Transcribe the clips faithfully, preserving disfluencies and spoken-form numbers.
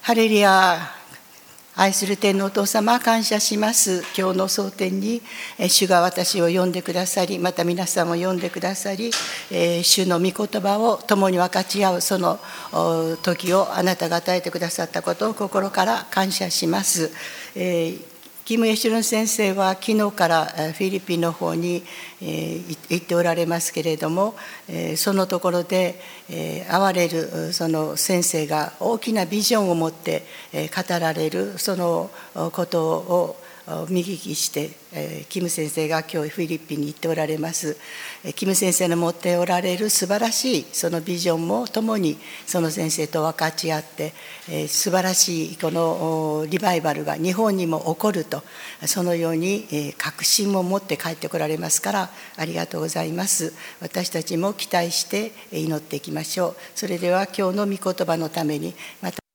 ハレルヤ。愛する天のお父様、感謝します。今日の蒼天に主が私を呼んでくださり、また皆さんを呼んでくださり、主の御言葉を共に分かち合うその時をあなたが与えてくださったことを心から感謝します。キム・エシュルン先生は昨日からフィリピンの方に行っておられますけれども、そのところで会われるその先生が大きなビジョンを持って語られるそのことを見聞きして、キム先生が今日フィリピンに行っておられます。キム先生の持っておられる素晴らしいそのビジョンも共にその先生と分かち合って、素晴らしいこのリバイバルが日本にも起こると、そのように確信を持って帰ってこられますから、ありがとうございます。私たちも期待して祈っていきましょう。それでは今日の御言葉のために、また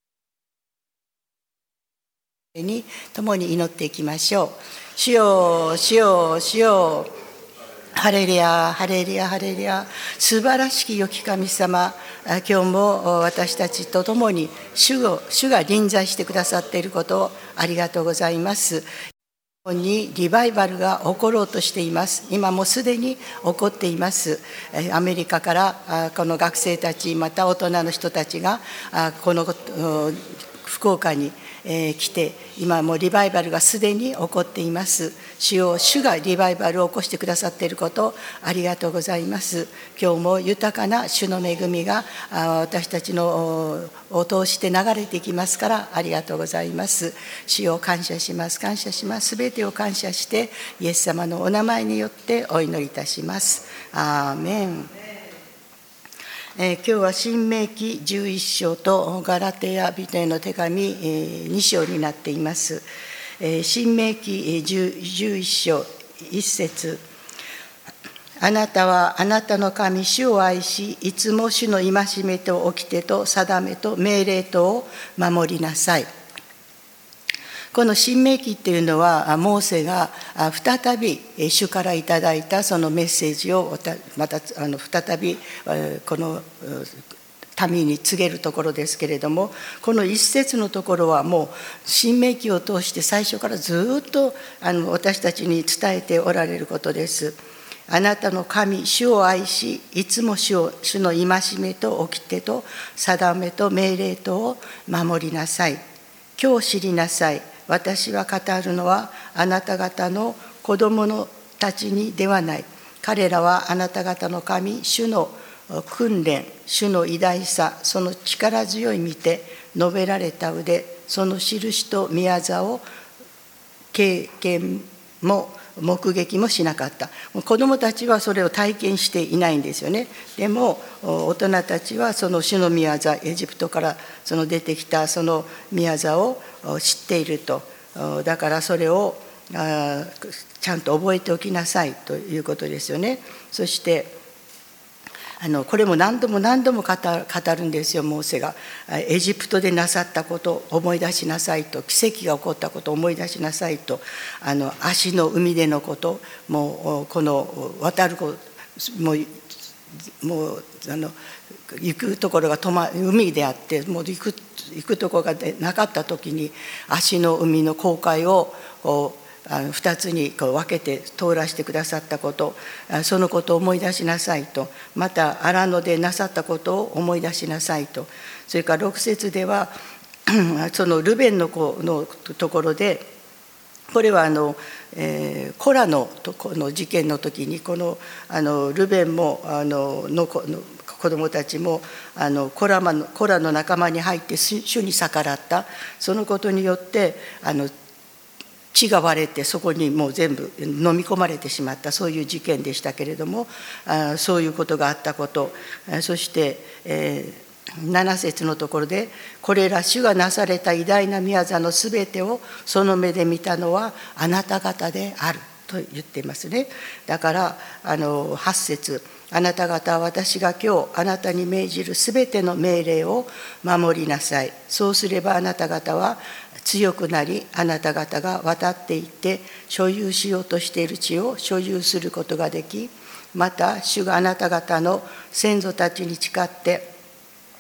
に共に祈っていきましょう。主よ、主よ、主よ。ハレルヤ、ハレルヤ、ハレルヤ。素晴らしき良き神様、今日も私たちと共に主を、主が臨在してくださっていることをありがとうございます。日本にリバイバルが起ころうとしています。今もすでに起こっています。アメリカからこの学生たち、また大人の人たちがこの福岡に来て、今もリバイバルがすでに起こっています。主よ、主がリバイバルを起こしてくださっていることをありがとうございます。今日も豊かな主の恵みが私たちのを通して流れていきますからありがとうございます。主よ、感謝します、感謝します。すべてを感謝してイエス様のお名前によってお祈りいたします。アーメン。えー、今日は新明記じゅういっ章とガラテヤ人への手紙、えー、に章になっています。えー、新明記じゅういっ章いっ節。あなたはあなたの神主を愛し、いつも主の戒めと掟と定めと命令とを守りなさい。この新明記っていうのは、モーセが再び主からいただいたそのメッセージをまたあの再びこの民に告げるところですけれども、この一節のところはもう新明記を通して最初からずっとあの私たちに伝えておられることです。あなたの神主を愛し、いつも主を主の戒めと掟と定めと命令とを守りなさい。今日知りなさい。私は語るのはあなた方の子供のたちにではない。彼らはあなた方の神主の訓練、主の偉大さ、その力強い見て述べられた腕、その印と宮座を経験も目撃もしなかった。子どもたちはそれを体験していないんですよね。でも大人たちはその主の宮座、エジプトからその出てきたその宮座を知っていると。だからそれをちゃんと覚えておきなさいということですよね。そしてあのこれも何度も何度も語るんですよ、モーセが。エジプトでなさったことを思い出しなさいと、奇跡が起こったことを思い出しなさいと、あの足の海でのこと、もうこの渡るもうもうあの行くところが止ま海であって、もう行く行くところがなかった時に足の海の航海をこうふたつにこう分けて通らせてくださったこと、そのことを思い出しなさいと。また荒野でなさったことを思い出しなさいと。それからろく節ではそのルベンの子のところで、これはあの、えー、コラのとこの事件の時にこのあのルベンもあのの子の子供たちもあのコラのコラの仲間に入って主に逆らった。そのことによってあの血が割れてそこにもう全部飲み込まれてしまった、そういう事件でしたけれども、あそういうことがあったこと、そして、えー、なな節のところで、これら主がなされた偉大な宮座のすべてをその目で見たのはあなた方であると言っていますね。だからあのはち節、あなた方は私が今日あなたに命じるすべての命令を守りなさい。そうすればあなた方は強くなり、あなた方が渡っていって所有しようとしている地を所有することができ、また主があなた方の先祖たちに誓って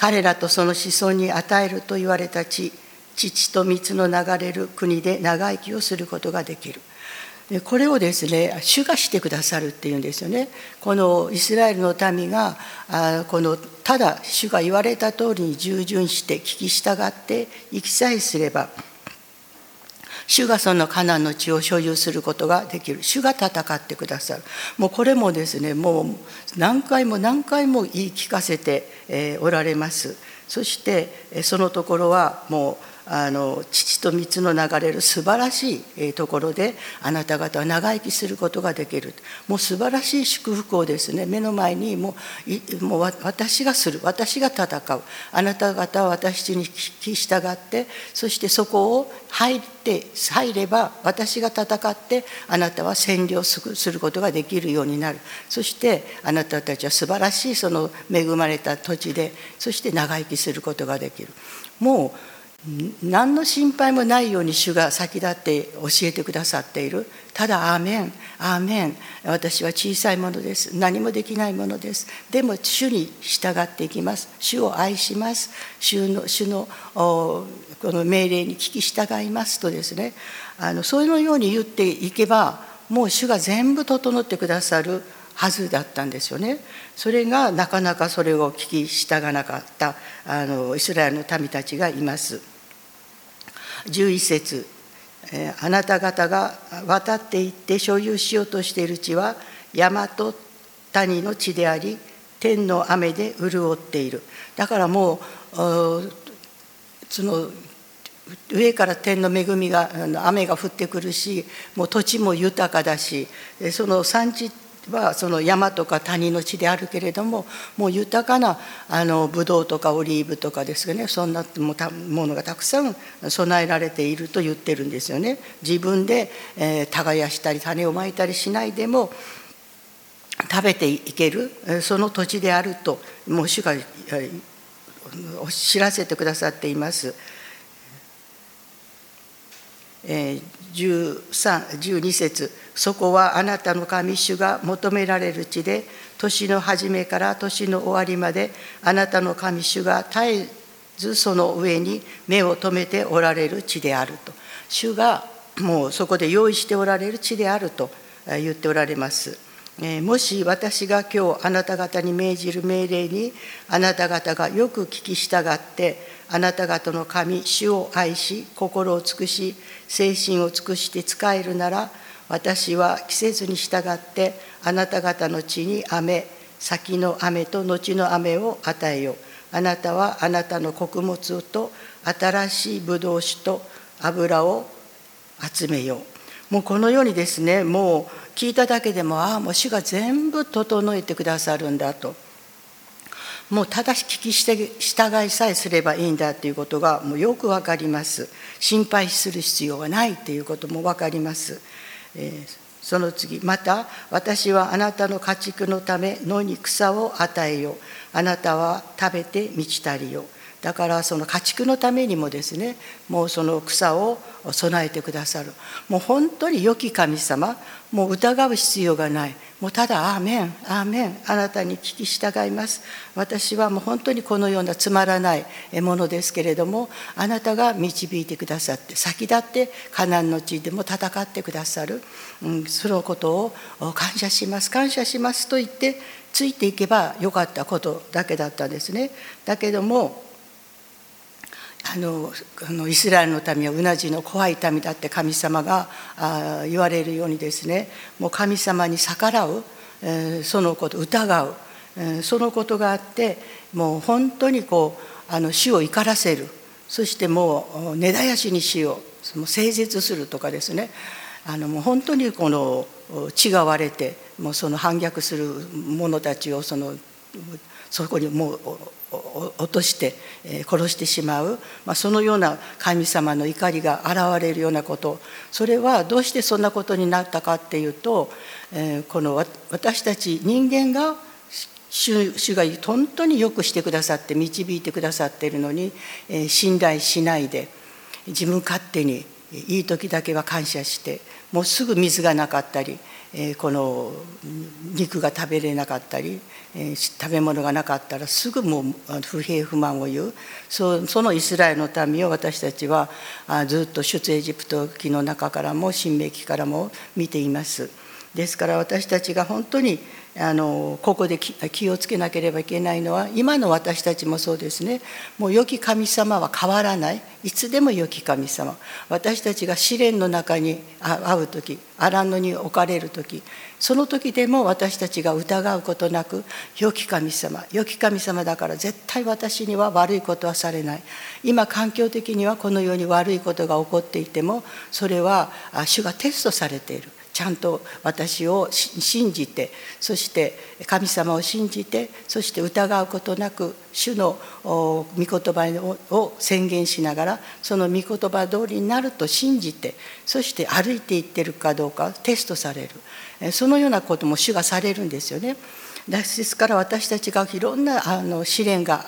彼らとその子孫に与えると言われた地、乳と蜜の流れる国で長生きをすることができる。これをですね、主がしてくださるっていうんですよね。このイスラエルの民がこのただ主が言われた通りに従順して聞き従って生きさえすれば、主がそのカナンの地を所有することができる。主が戦ってくださる。もうこれもですね、もう何回も何回も言い聞かせておられます。そしてそのところはもうあの乳と蜜の流れる素晴らしいところであなた方は長生きすることができる。もう素晴らしい祝福をですね、目の前にもう、もう私がする、私が戦う、あなた方は私に聞き従って、そしてそこを入って入れば私が戦ってあなたは占領することができるようになる。そしてあなたたちは素晴らしいその恵まれた土地で、そして長生きすることができる。もう何の心配もないように主が先立って教えてくださっている。ただアーメンアーメン、私は小さいものです、何もできないものです、でも主に従っていきます、主を愛します、主の、主のこの命令に聞き従いますとですね、あのそういうように言っていけばもう主が全部整ってくださるはずだったんですよね。それがなかなかそれを聞き従わなかったあのイスラエルの民たちがいます。じゅういち節、あなた方が渡っていって所有しようとしている地は山と谷の地であり、天の雨で潤っている。だからもうその上から天の恵みが雨が降ってくるし、もう土地も豊かだし、その産地はその山とか谷の地であるけれども、もう豊かなあのブドウとかオリーブとかですね、そんなものがたくさん備えられていると言ってるんですよね。自分で、えー、耕したり種をまいたりしないでも食べていけるその土地であると、もう主が知らせてくださっています。じゅうさん、じゅうに節、そこはあなたの神主が求められる地で、年の初めから年の終わりまであなたの神主が絶えずその上に目を留めておられる地であると。主がもうそこで用意しておられる地であると言っておられます。もし私が今日あなた方に命じる命令にあなた方がよく聞き従って、あなた方の神主を愛し心を尽くし精神を尽くして仕えるなら、私は季節に従ってあなた方の地に雨、先の雨と後の雨を与えよう。あなたはあなたの穀物と新しいブドウ酒と油を集めよう。もうこのようにですね、もう聞いただけでも、ああもう主が全部整えてくださるんだと、もうただし聞き従いさえすればいいんだということがもうよくわかります。心配する必要はないということもわかります。えー、その次、また私はあなたの家畜のため野に草を与えよう。あなたは食べて満ち足りよう。だからその家畜のためにもですね、もうその草を備えてくださる。もう本当に良き神様、もう疑う必要がない。もうただアーメンアーメン、あなたに聞き従います。私はもう本当にこのようなつまらないものですけれども、あなたが導いてくださって先立ってカナンの地でも戦ってくださる、うん、そのことを感謝します感謝しますと言ってついていけばよかったことだけだったんですね。だけどもあのあのイスラエルの民はうなじの怖い民だって神様があ言われるようにですね、もう神様に逆らう、えー、そのこと疑う、えー、そのことがあって、もう本当にこうあの主を怒らせる、そしてもう根絶やしにしよう、もう整絶するとかですね、あのもう本当にこの血が割れて、もうその反逆する者たちをそのそこにもう落として殺してしまう、まあ、そのような神様の怒りが現れるようなこと、それはどうしてそんなことになったかっていうと、この私たち人間が 主, 主が本当によくしてくださって導いてくださっているのに、信頼しないで自分勝手にいい時だけは感謝して、もうすぐ水がなかったりこの肉が食べれなかったり食べ物がなかったらすぐもう不平不満を言う、そのイスラエルの民を私たちはずっと出エジプト記の中からも申命記からも見ています。ですから私たちが本当にあのここで気をつけなければいけないのは、今の私たちもそうですね。もう良き神様は変わらない。いつでも良き神様。私たちが試練の中に会う時、荒野に置かれる時、その時でも私たちが疑うことなく、良き神様、良き神様だから絶対私には悪いことはされない。今環境的にはこのように悪いことが起こっていても、それは主がテストされている。ちゃんと私を信じて、そして神様を信じて、そして疑うことなく主の御言葉を宣言しながら、その御言葉通りになると信じて、そして歩いていってるかどうかテストされる、そのようなことも主がされるんですよね。ですから私たちがいろんなあの試練が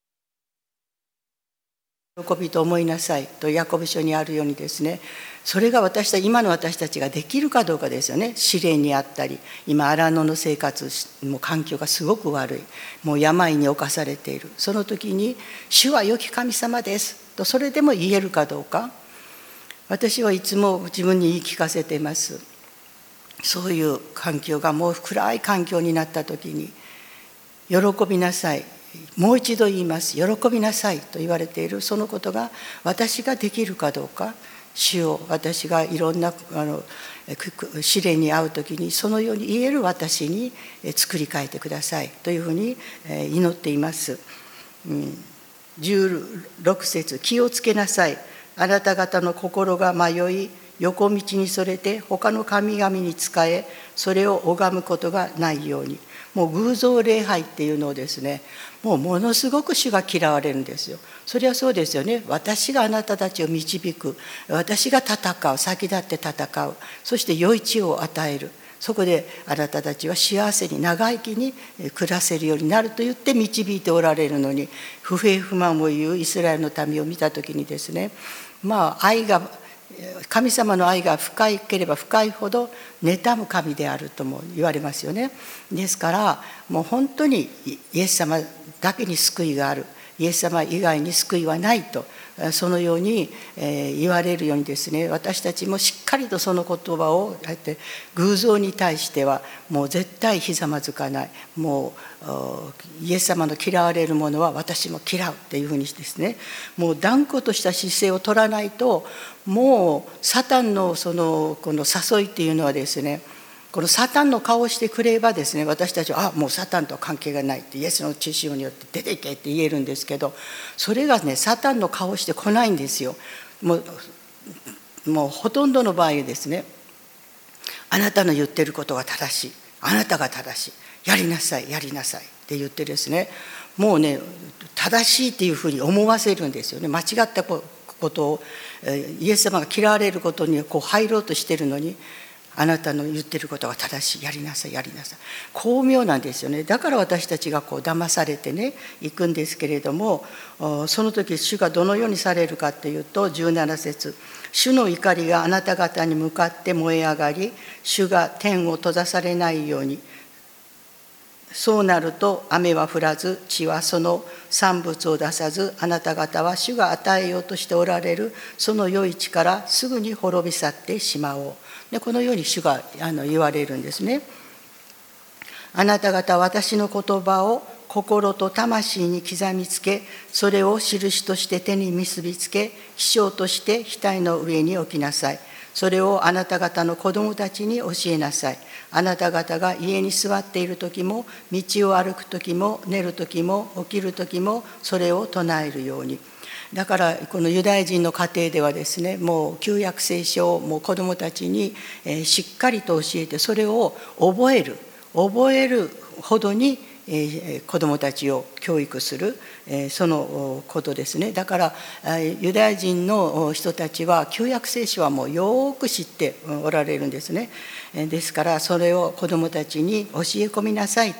喜びと思いなさいとヤコブ書にあるようにですね、それが私たち今の私たちができるかどうかですよね。試練にあったり、今荒野の生活も環境がすごく悪い、もう病に侵されている、その時に主は良き神様ですとそれでも言えるかどうか、私はいつも自分に言い聞かせています。そういう環境がもう暗い環境になった時に、喜びなさい、もう一度言います、喜びなさいと言われているそのことが私ができるかどうか、主を私がいろんなあの試練に遭う時にそのように言える私に作り変えてくださいというふうに祈っています。じゅうろく節、気をつけなさい、あなた方の心が迷い横道にそれて他の神々に仕え、それを拝むことがないように。もう偶像礼拝っていうのをですね、もうものすごく主が嫌われるんですよ。それはそうですよね。私があなたたちを導く、私が戦う、先立って戦う、そして良い地を与える、そこであなたたちは幸せに長生きに暮らせるようになると言って導いておられるのに、不平不満を言うイスラエルの民を見た時にですね、まあ愛が神様の愛が深ければ深いほど妬む神であるとも言われますよね。ですからもう本当にイエス様だけに救いがある、イエス様以外に救いはないと、そのように言われるようにですね、私たちもしっかりとその言葉をやって偶像に対してはもう絶対ひざまずかない、もうイエス様の嫌われるものは私も嫌うっていうふうにしてですね、もう断固とした姿勢を取らないと、もうサタンのそのこの誘いっていうのはですね、このサタンの顔をしてくればですね、私たちはあもうサタンとは関係がないってイエスの血潮によって出ていけって言えるんですけど、それがねサタンの顔をしてこないんですよ。もう、もうほとんどの場合ですね、あなたの言ってることが正しい、あなたが正しい、やりなさいやりなさいって言ってですね、もうね正しいっていうふうに思わせるんですよね。間違ったことをイエス様が嫌われることにこう入ろうとしてるのに、あなたの言ってることが正しい、やりなさいやりなさい、巧妙なんですよね。だから私たちがこう騙されてね行くんですけれども、その時主がどのようにされるかというと、じゅうなな節、主の怒りがあなた方に向かって燃え上がり、主が天を閉ざされないように、そうなると雨は降らず地はその産物を出さず、あなた方は主が与えようとしておられるその良い地からすぐに滅び去ってしまおう。でこのように主があの言われるんですね。あなた方は私の言葉を心と魂に刻みつけ、それを印として手に結びつけ、記章として額の上に置きなさい。それをあなた方の子供たちに教えなさい。あなた方が家に座っている時も、道を歩く時も、寝る時も、起きる時も、それを唱えるように。だからこのユダヤ人の家庭ではですね、もう旧約聖書をもう子どもたちにしっかりと教えて、それを覚える覚えるほどに子どもたちを教育する、そのことですね。だからユダヤ人の人たちは旧約聖書はもうよく知っておられるんですね。ですからそれを子どもたちに教え込みなさいと。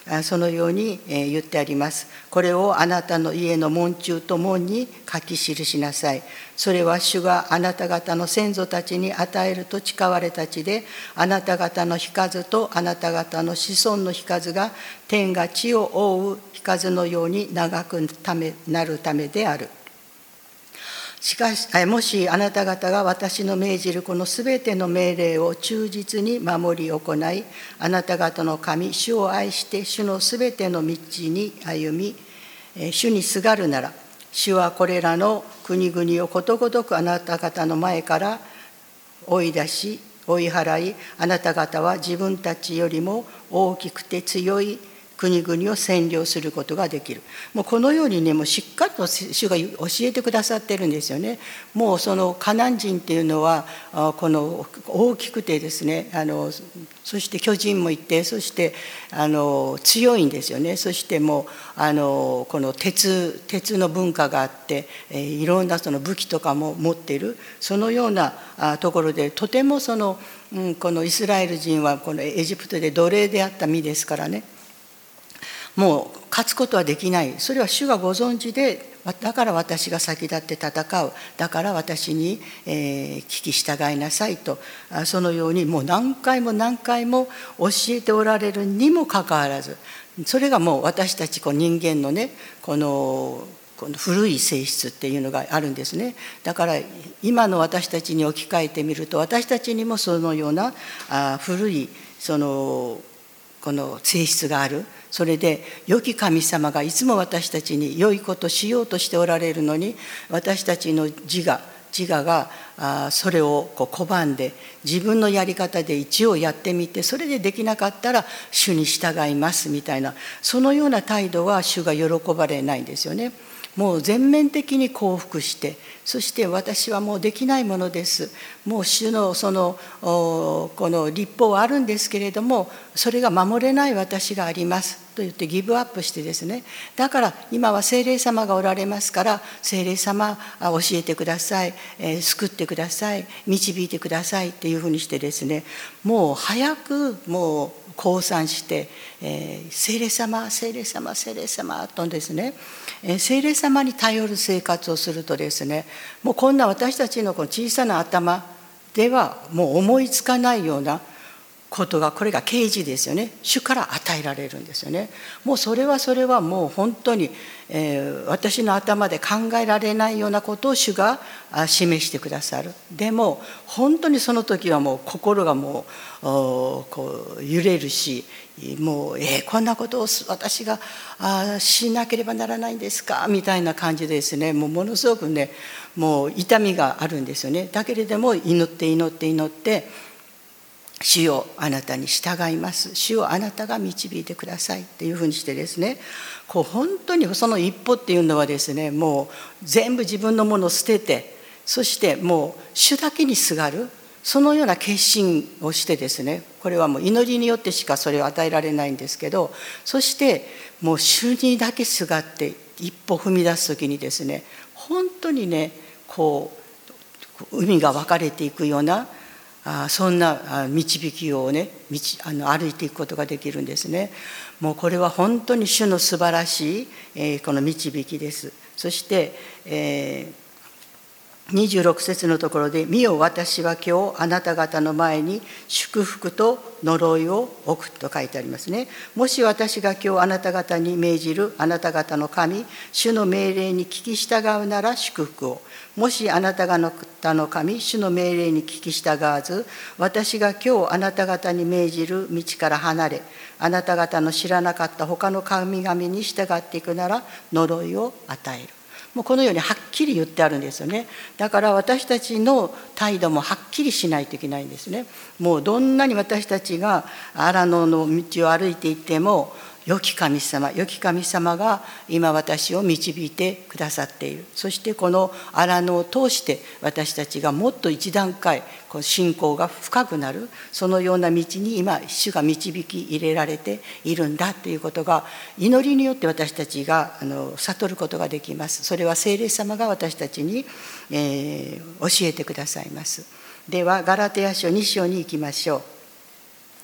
そのように言ってあります。これをあなたの家の門中と門に書き記しなさい。それは主があなた方の先祖たちに与えると誓われた地で、あなた方の日数とあなた方の子孫の日数が天が地を覆う日数のように長くなるためである。しかし、もしあなた方が私の命じるこのすべての命令を忠実に守り行い、あなた方の神、主を愛して主のすべての道に歩み、主にすがるなら、主はこれらの国々をことごとくあなた方の前から追い出し、追い払い、あなた方は自分たちよりも大きくて強い国々を占領することができる。もうこのようにね、もうしっかりと主が教えてくださってるんですよね。もうそのカナン人っていうのはこの大きくてですね、あのそして巨人もいて、そしてあの強いんですよね。そしてもうあのこの鉄鉄の文化があって、いろんなその武器とかも持っている、そのようなところで、とてもその、うん、このイスラエル人はこのエジプトで奴隷であった身ですからね、もう勝つことはできない。それは主がご存知で、だから私が先立って戦う、だから私に、えー、聞き従いなさいと、そのようにもう何回も何回も教えておられるにもかかわらず、それがもう私たちこう人間のね、このこの古い性質っていうのがあるんですね。だから今の私たちに置き換えてみると、私たちにもそのようなあ古いそのこの性質がある。それで良き神様がいつも私たちに良いことしようとしておられるのに、私たちの自我自我があそれをこう拒んで、自分のやり方で一応やってみて、それでできなかったら主に従いますみたいな、そのような態度は主が喜ばれないんですよね。もう全面的に降伏して、そして私はもうできないものです、もう主のそのこの律法はあるんですけれども、それが守れない私がありますと言ってギブアップしてですね、だから今は聖霊様がおられますから、聖霊様教えてください、えー、救ってください、導いてくださいっていうふうにしてですね、もう早くもう降参して、えー、聖霊様聖霊様聖霊様とですね、えー、聖霊様に頼る生活をするとですね、もうこんな私たちのこの小さな頭ではもう思いつかないようなことが、これが啓示ですよね。主から与えられるんですよね。もうそれはそれはもう本当に、えー、私の頭で考えられないようなことを主が示してくださる。でも本当にその時はもう心がもうこう揺れるし、もうえー、こんなことを私があしなければならないんですかみたいな感じでですね、もうものすごくね、もう痛みがあるんですよね。だけれども祈って祈って祈って、主よあなたに従います、主よあなたが導いてくださいっていうふうにしてですね、こう本当にその一歩っていうのはですね、もう全部自分のものを捨てて、そしてもう主だけにすがる、そのような決心をしてですね、これはもう祈りによってしかそれを与えられないんですけど、そしてもう主にだけすがって一歩踏み出す時にですね、本当にね、こう海が分かれていくような、あそんな導きをね、道あの歩いていくことができるんですね。もうこれは本当に主の素晴らしい、えー、この導きです。そして、えーにじゅうろく節のところで、見よ私は今日あなた方の前に祝福と呪いを置くと書いてありますね。もし私が今日あなた方に命じるあなた方の神、主の命令に聞き従うなら祝福を。もしあなた方の神、主の命令に聞き従わず、私が今日あなた方に命じる道から離れ、あなた方の知らなかった他の神々に従っていくなら呪いを与える。もうこのようにはっきり言ってあるんですよね。だから私たちの態度もはっきりしないといけないんですね。もうどんなに私たちが荒野の道を歩いていっても、良き神様、良き神様が今私を導いてくださっている。そしてこの荒野を通して私たちがもっと一段階こう信仰が深くなる、そのような道に今主が導き入れられているんだということが、祈りによって私たちがあの悟ることができます。それは聖霊様が私たちに、えー、教えてくださいます。ではガラテヤ書に章に行きましょう。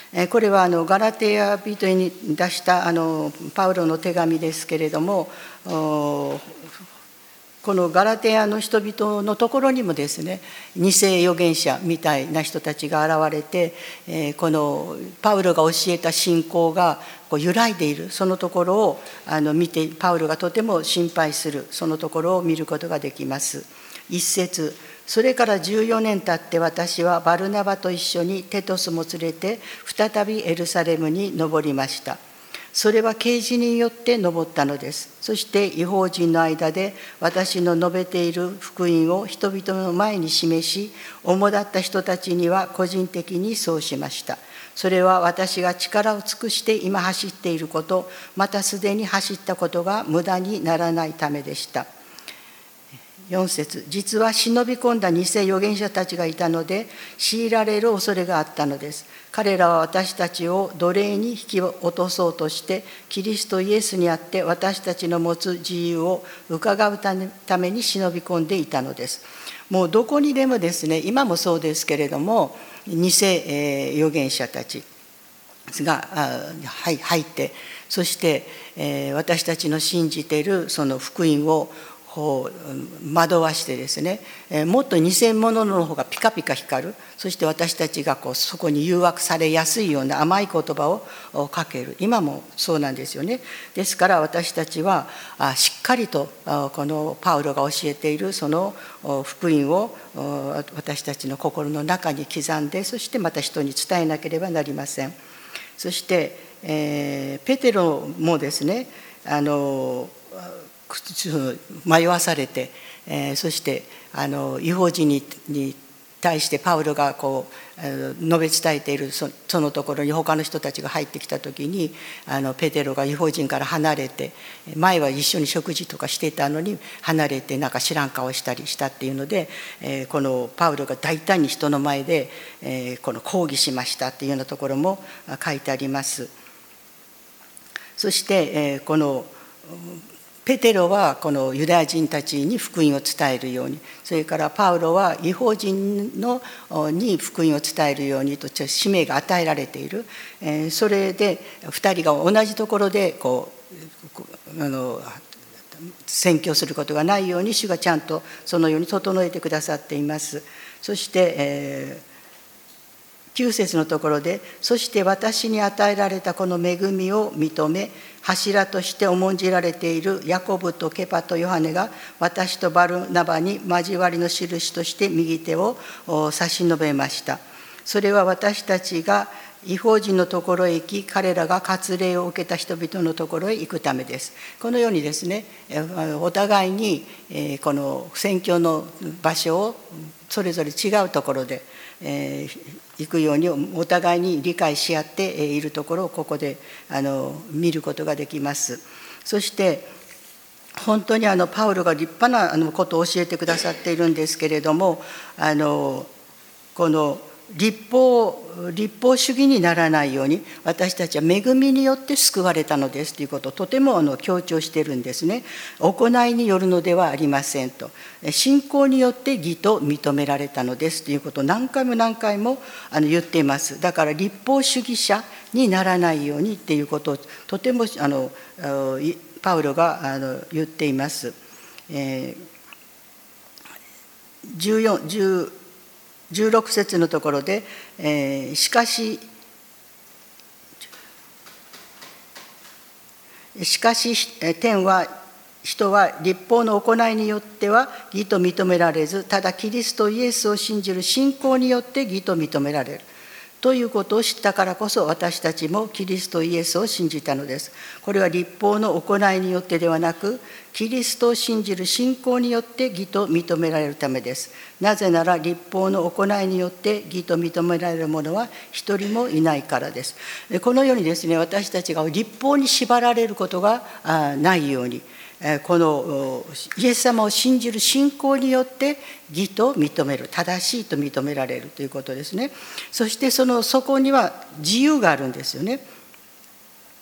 これはあのガラテヤ人に出したあのパウロの手紙ですけれども、このガラテヤの人々のところにもですね、偽預言者みたいな人たちが現れて、このパウロが教えた信仰がこう揺らいでいる、そのところをあの見て、パウロがとても心配する、そのところを見ることができます。一節、それからじゅうよねん経って私はバルナバと一緒にテトスも連れて再びエルサレムに登りました。それは啓示によって登ったのです。そして異邦人の間で私の述べている福音を人々の前に示し、主だった人たちには個人的にそうしました。それは私が力を尽くして今走っていること、またすでに走ったことが無駄にならないためでした。よん節、実は忍び込んだ偽預言者たちがいたので強いられる恐れがあったのです。彼らは私たちを奴隷に引き落とそうとしてキリストイエスにあって私たちの持つ自由を伺うために忍び込んでいたのです。もうどこにでもですね、今もそうですけれども、偽預言者たちが入って、そして私たちの信じているその福音をこう惑わしてですね、もっと偽物の方がピカピカ光る、そして私たちがこうそこに誘惑されやすいような甘い言葉をかける。今もそうなんですよね。ですから私たちはしっかりとこのパウロが教えているその福音を私たちの心の中に刻んで、そしてまた人に伝えなければなりません。そして、えー、ペテロもですね、あの迷わされて、えー、そしてあの異邦人にに対してパウロがこう述べ伝えている そ, そのところに他の人たちが入ってきた時に、あのペテロが異邦人から離れて、前は一緒に食事とかしてたのに離れてなんか知らん顔したりしたっていうので、えー、このパウロが大胆に人の前で、えー、この抗議しましたっていうようなところも書いてあります。そして、えー、このペテロはこのユダヤ人たちに福音を伝えるように、それからパウロは異邦人のに福音を伝えるようにと使命が与えられている。それでふたりが同じところでこうあの宣教することがないように主がちゃんとそのように整えてくださっています。そして、えーきゅう節のところで、そして私に与えられたこの恵みを認め、柱として重んじられているヤコブとケパとヨハネが私とバルナバに交わりの印として右手を差し伸べました。それは私たちが異邦人のところへ行き、彼らが割礼を受けた人々のところへ行くためです。このようにですね、お互いにこの宣教の場所をそれぞれ違うところで行くようにお互いに理解し合っているところをここであの見ることができます。そして本当にあのパウロが立派なあのことを教えてくださっているんですけれども、あのこの立法立法主義にならないように私たちは恵みによって救われたのですということをとてもあの強調しているんですね。行いによるのではありませんと、信仰によって義と認められたのですということを何回も何回もあの言っています。だから立法主義者にならないようにっていうことをとてもあのパウロがあの言っています。えー、じゅうよん、じゅうじゅうろく節のところで、えー、しかししかし天は人は立法の行いによっては義と認められず、ただキリストイエスを信じる信仰によって義と認められるということを知ったからこそ私たちもキリストイエスを信じたのです。これは立法の行いによってではなく、キリストを信じる信仰によって義と認められるためです。なぜなら立法の行いによって義と認められる者は一人もいないからです。このようにですね、私たちが立法に縛られることがないように、このイエス様を信じる信仰によって義と認める、正しいと認められるということですね。そしてそのそこには自由があるんですよね。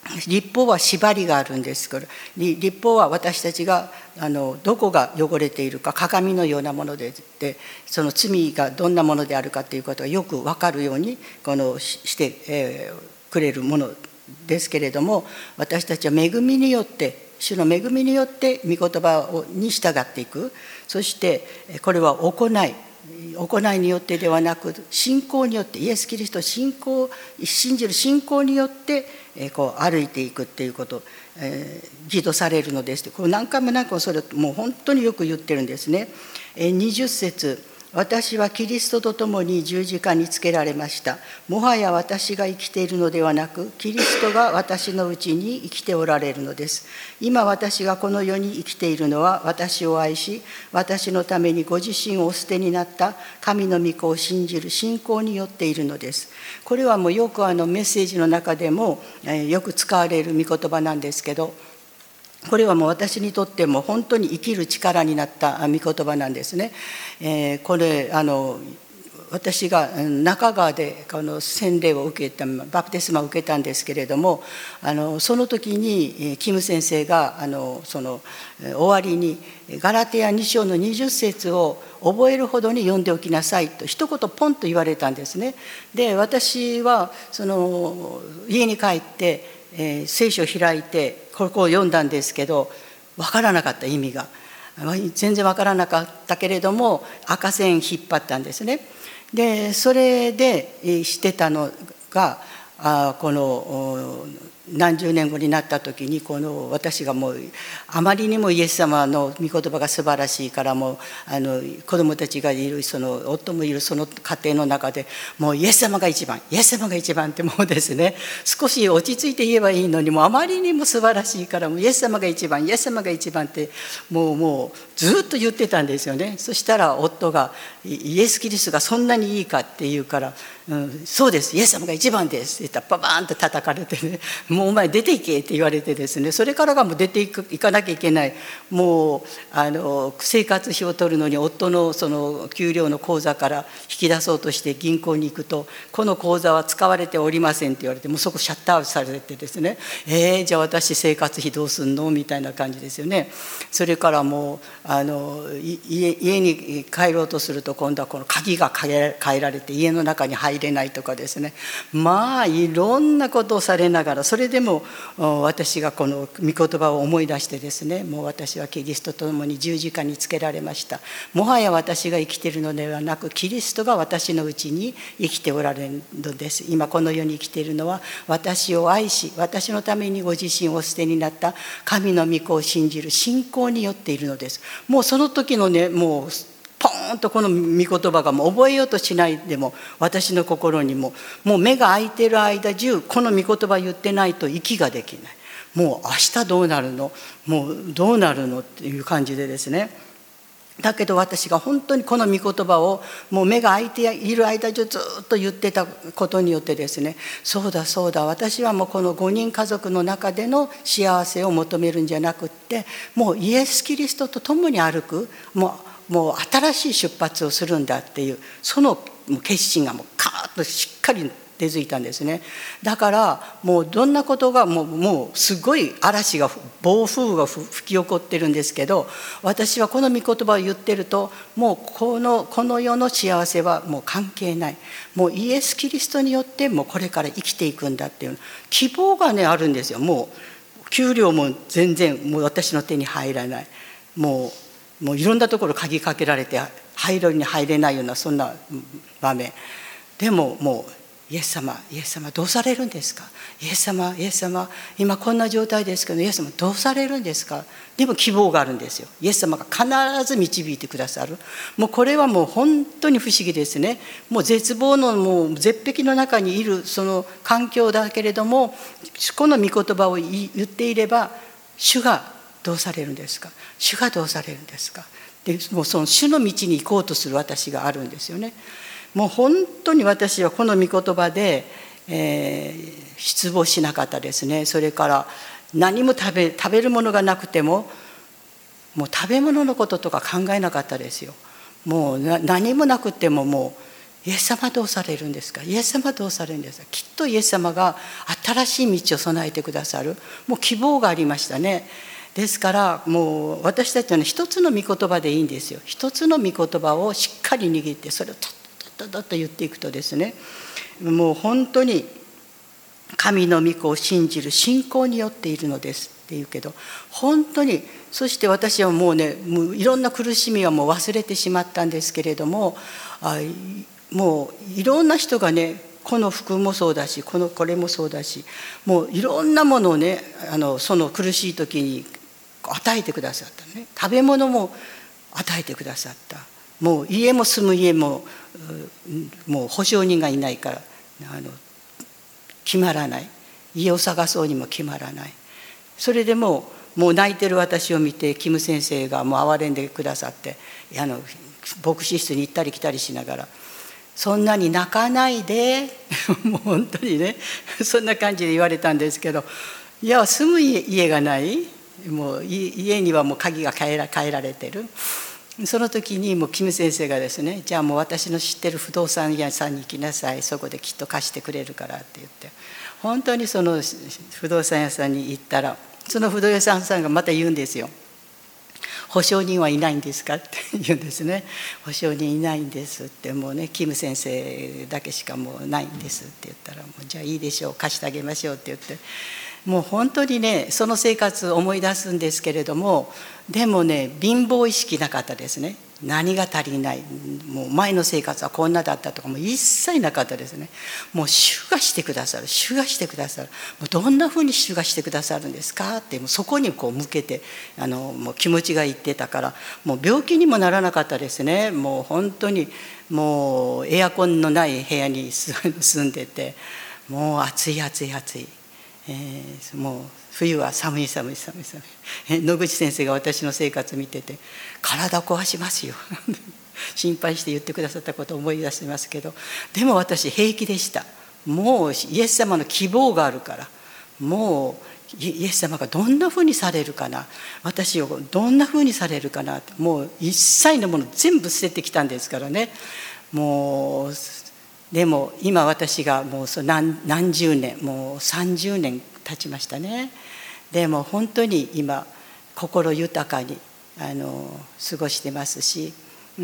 律法は縛りがあるんですから、律法は私たちがあのどこが汚れているか、鏡のようなもので、でその罪がどんなものであるかということがよく分かるようにこのして、えー、くれるものですけれども、私たちは恵みによって主の恵みによって御言葉に従っていく。そしてこれは行い行いによってではなく、信仰によって、イエス・キリストを信仰信じる信仰によってこう歩いていくっていうこと、えー、義とされるのですって、これ何回も何回もそれをもう本当によく言ってるんですね。にじゅっ節、私はキリストと共に十字架につけられました。もはや私が生きているのではなく、キリストが私のうちに生きておられるのです。今私がこの世に生きているのは、私を愛し、私のためにご自身をお捨てになった神の御子を信じる信仰によっているのです。これはもうよくあのメッセージの中でもよく使われる御言葉なんですけど、これはもう私にとっても本当に生きる力になった御言葉なんですね。えー、これあの私が中川でこの洗礼を受けた、バプテスマを受けたんですけれども、あのその時にキム先生があのその終わりにガラテヤに章のにじゅっ節を覚えるほどに読んでおきなさいと一言ポンと言われたんですね。で、私はその家に帰ってえー、聖書を開いてここを読んだんですけど、分からなかった、意味が全然分からなかったけれども赤線引っ張ったんですね。でそれでしてたのが、あこの何十年後になった時に、この私がもうあまりにもイエス様の御言葉が素晴らしいから、もうあの子どもたちがいる、その夫もいるその家庭の中で、もうイエス様が一番、イエス様が一番ってもうですね、少し落ち着いて言えばいいのに、もうあまりにも素晴らしいから、もうイエス様が一番、イエス様が一番ってもうもうずっと言ってたんですよね。そしたら夫が、イエス・キリストがそんなにいいかって言うから、うん、そうです、イエス様が一番ですって言ったらパバーンと叩かれてね、もうお前出ていけって言われてですね、それからがもう出ていく行かなきゃいけない。もうあの生活費を取るのに夫のその給料の口座から引き出そうとして銀行に行くと、この口座は使われておりませんって言われて、もうそこシャットアウトされてですね、えー、じゃあ私生活費どうすんのみたいな感じですよね。それからもうあの 家, 家に帰ろうとすると、今度はこの鍵が変えられて家の中に入れないとかですね、まあいろんなことをされながら、それでも私がこの御言葉を思い出してですね、もう私はキリストと共に十字架につけられました。もはや私が生きているのではなく、キリストが私のうちに生きておられるのです。今この世に生きているのは、私を愛し私のためにご自身をお捨てになった神の御子を信じる信仰によっているのです。もうその時のね、もうポーンとこの御言葉がもう覚えようとしないでも、私の心にももう目が開いている間中、この御言葉言ってないと息ができない。もう明日どうなるの、もうどうなるのっていう感じでですね。だけど私が本当にこの御言葉をもう目が開いている間中ずっと言ってたことによってですね、そうだそうだ、私はもうこのごにん家族の中での幸せを求めるんじゃなくって、もうイエス・キリストと共に歩く、もうもう新しい出発をするんだっていう、その決心がもうカーッとしっかり出づいたんですね。だからもうどんなことがもう、もうすごい嵐が、暴風が吹き起こってるんですけど、私はこの御言葉を言ってると、もうこのこの世の幸せはもう関係ない、もうイエス・キリストによってもうこれから生きていくんだっていう希望がねあるんですよ。もう給料も全然もう私の手に入らない、もうもういろんなところ鍵かけられて入るに入れないようなそんな場面でも、もうイエス様、イエス様どうされるんですか、イエス様、イエス様今こんな状態ですけど、イエス様どうされるんですか。でも希望があるんですよ。イエス様が必ず導いてくださる。もうこれはもう本当に不思議ですね。もう絶望のもう絶壁の中にいるその環境だけれども、この御言葉を言っていれば、主がどうされるんですか、主がどうされるんですか。でもうその主の道に行こうとする私があるんですよね。もう本当に私はこの御言葉で、えー、失望しなかったですね。それから何も食べ、食べるものがなくても、もう食べ物のこととか考えなかったですよ。もう何もなくても、もうイエス様どうされるんですか、イエス様どうされるんですか。きっとイエス様が新しい道を備えてくださる、もう希望がありましたね。ですからもう私たちは、ね、一つの御言葉でいいんですよ。一つの御言葉をしっかり握って、それをタッタッタッと言っていくとですね、もう本当に神の御子を信じる信仰によっているのですっていうけど、本当に、そして私はもうね、もういろんな苦しみはもう忘れてしまったんですけれども、あもういろんな人がね、この服もそうだし、このこれもそうだし、もういろんなものをね、あのその苦しい時に与えてくださったね。食べ物も与えてくださった。もう家も住む家ももう保証人がいないからあの決まらない。家を探そうにも決まらない。それでももう泣いてる私を見てキム先生がもう憐れんでくださって、あの牧師室に行ったり来たりしながら、そんなに泣かないでもう本当にね、そんな感じで言われたんですけど、いや住む 家, 家がない、もう家にはもう鍵が変えら、変えられてる。その時にもうキム先生がですね、じゃあもう私の知ってる不動産屋さんに行きなさい、そこできっと貸してくれるからって言って、本当にその不動産屋さんに行ったら、その不動産屋さんがまた言うんですよ。保証人はいないんですかって言うんですね。保証人いないんですって、もうねキム先生だけしかもうないんですって言ったら、もうじゃあいいでしょう、貸してあげましょうって言って、もう本当にねその生活を思い出すんですけれども、でもね貧乏意識なかったですね。何が足りない、もう前の生活はこんなだったとかも一切なかったですね。もう主がしてくださる、主がしてくださる、もうどんなふうに主がしてくださるんですかって、もうそこにこう向けてあのもう気持ちがいってたから、もう病気にもならなかったですね。もう本当にもうエアコンのない部屋に住んでて、もう暑い暑い暑い、えー、もう冬は寒い寒い寒い寒い。野口先生が私の生活見てて、体壊しますよ心配して言ってくださったことを思い出してますけど、でも私平気でした。もうイエス様の希望があるから、もうイエス様がどんなふうにされるかな、私をどんなふうにされるかなって、もう一切のもの全部捨ててきたんですからね。もうでも今私がもう何、何十年、もうさんじゅうねん経ちましたね。でも本当に今心豊かにあの過ごしてますし、うん、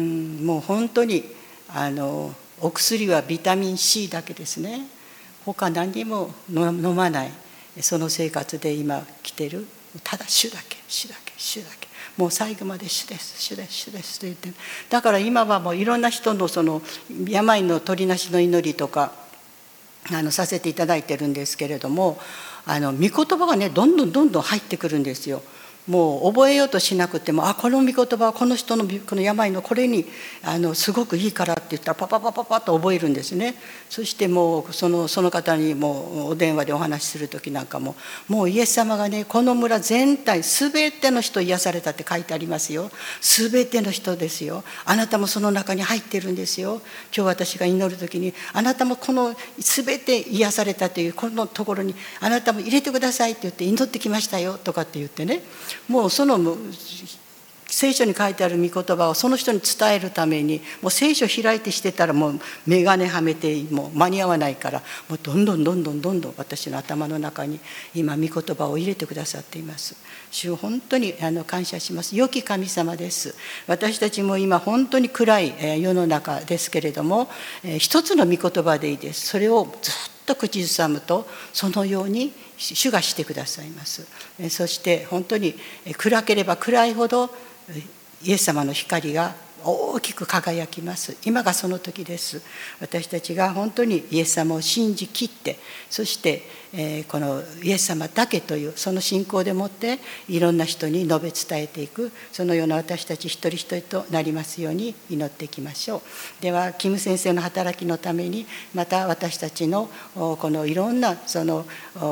もう本当にあのお薬はビタミン C だけですね。他何にも飲まない、その生活で今来てる。ただ主だけ主だけ主だけ、もう最後まで主です主です主ですと言って、だから今はもういろんな人のその病の取りなしの祈りとかあのさせていただいてるんですけれども、あの御言葉がねどんどんどんどん入ってくるんですよ。もう覚えようとしなくても、あこの御言葉はこの人のこの病のこれにあのすごくいいからって言ったらパパパパパッと覚えるんですね。そしてもうそのその方にもうお電話でお話しする時なんかも、もうイエス様がねこの村全体全ての人癒されたって書いてありますよ。全ての人ですよ。あなたもその中に入ってるんですよ。今日私が祈る時に、あなたもこの全て癒されたというこのところにあなたも入れてくださいって言って祈ってきましたよとかって言ってね、もうその聖書に書いてある御言葉をその人に伝えるために、もう聖書開いてしてたらもう眼鏡はめてもう間に合わないから、もうどんどんどんどんどんどん私の頭の中に今御言葉を入れてくださっています。主を本当にあの感謝します。良き神様です。私たちも今本当に暗い世の中ですけれども、一つの御言葉でいいです。それをずっと口ずさむとそのように主がしてくださいます。そして本当に暗ければ暗いほどイエス様の光が大きく輝きます。今がその時です。私たちが本当にイエス様を信じきって、そして、えー、このイエス様だけというその信仰でもっていろんな人に述べ伝えていく、そのような私たち一人一人となりますように祈っていきましょう。ではキム先生の働きのために、また私たちのこのいろんなその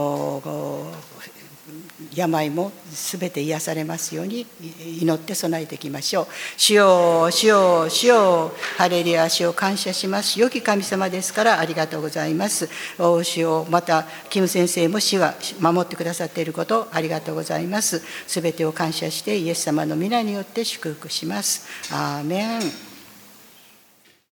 病もすべて癒されますように祈って備えていきましょう。主よ主よ主よ、ハレルヤ、主を感謝します。良き神様ですからありがとうございます。主よ、またキム先生も主は守ってくださっていることありがとうございます。すべてを感謝してイエス様の皆によって祝福します。アーメン。